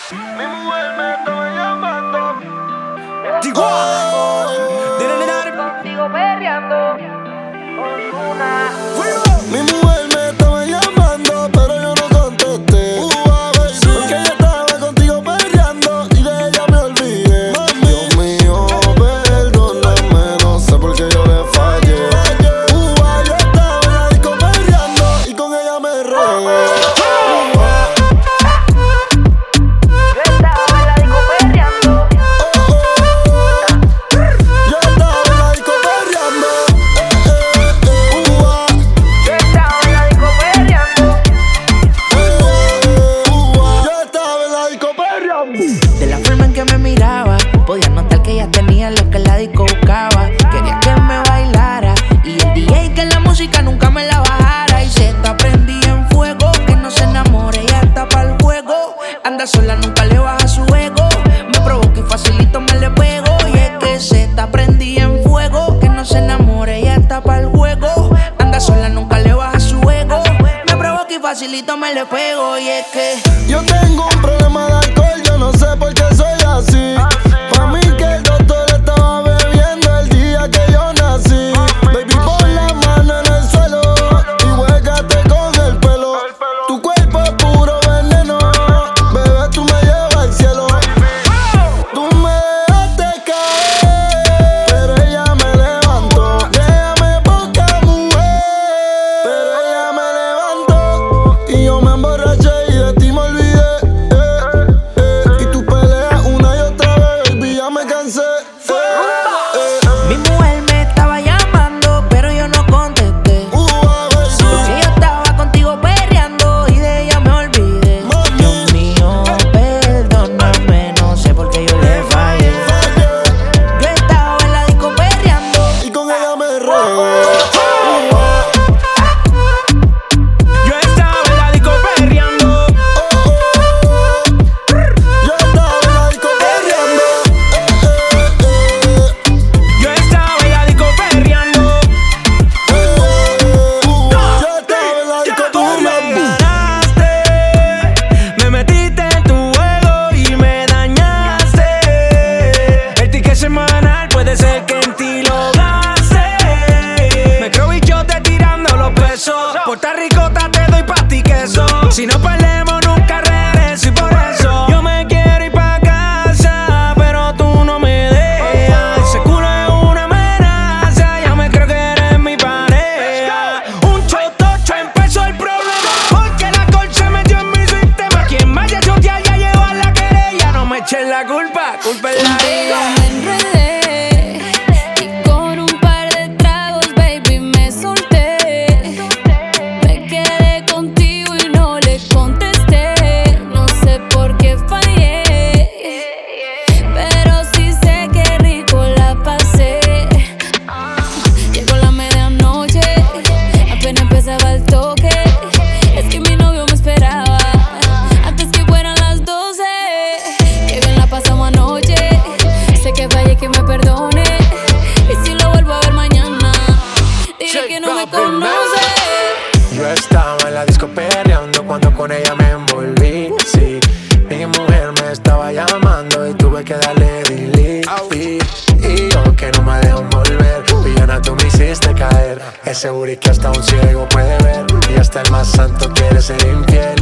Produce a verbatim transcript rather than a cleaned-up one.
Mi mujer me estaba llamando. Digo, Contigo perreando. Ozuna. mi mujer me estaba llamando, pero yo no contesté. Uh, baby, porque ella estaba contigo perreando y de ella me olvidé. Dios mío, perdóname, no sé por qué yo le fallé. Uh, yo estaba en la disco perreando y con ella me regué. De la forma en que me miraba, podía notar que ella tenía lo que la disco buscaba. Quería que me bailara y el D J que la música nunca me la bajara. Y se está prendida en fuego, que no se enamore, ella está pa'l juego. Anda sola, nunca le baja su ego. Me provoca y facilito me le pego. Y es que se está prendida en fuego, que no se enamore, ella está pa'l juego. Anda sola, nunca le baja su ego. Me provoca y facilito me le pego. Y es que yo tengo un problema de alcohol, yo no sé por qué soy así. Pa' mí que el doctor estaba bebiendo el día que yo nací. Baby, pon la mano en el suelo y huégate con el pelo. Tu cuerpo es puro veneno, bebé, tú me llevas al cielo. Tú me dejaste caer, pero ella me levantó. Déjame poca mujer, pero ella me levantó. Y yo me emborraché y de ti me olvidé. mi mujer me estaba llamando, pero yo no contesté. Porque yo estaba contigo perreando y de ella me olvidé. Dios mío, perdóname, no sé por qué yo le fallé. Yo estaba en la disco perreando y con ella me regué. Yo estaba en la disco perreando. Yo estaba en la disco perreando. Yo estaba en la disco perreando. Yo estaba en la disco Tú me perreando. ganaste, me metiste en tu juego y me dañaste. El ticket semanal puede ser que en ti lo gaste. Me creo bichote tirando los pesos. Puerto Ricota te doy pa' ti queso. Si no perdemos nunca regreso y por eso yo me quiero ir pa' casa, pero tú no me dejas. Ese culo es una amenaza, ya me creo que eres mi pareja. Un chotocho empezó el problema, porque la alcohol se metió en mi sistema. Quien vaya a chotear ya lleva la querella. No me echen la culpa, culpa es la Contigo ella. me enredé y con un par de tragos, baby, me solté. Me quedé contigo y no le contesté. No sé por qué fallé, pero sí sé que rico la pasé. Llegó la medianoche, apenas empezaba el toque. Es que mi novio me esperaba antes que fueran las doce. Qué bien la pasamos anoche. Sé que fallé, que me perdone. Y si lo vuelvo a ver mañana, diré que no me conoce. Yo estaba en la disco perreando cuando con ella me envolví. Sí, mi mujer me estaba llamando y tuve que darle delete. Y yo que no me dejo volver, villana, tú me hiciste caer. Es seguro que hasta un ciego puede ver, y hasta el más santo quiere ser infiel.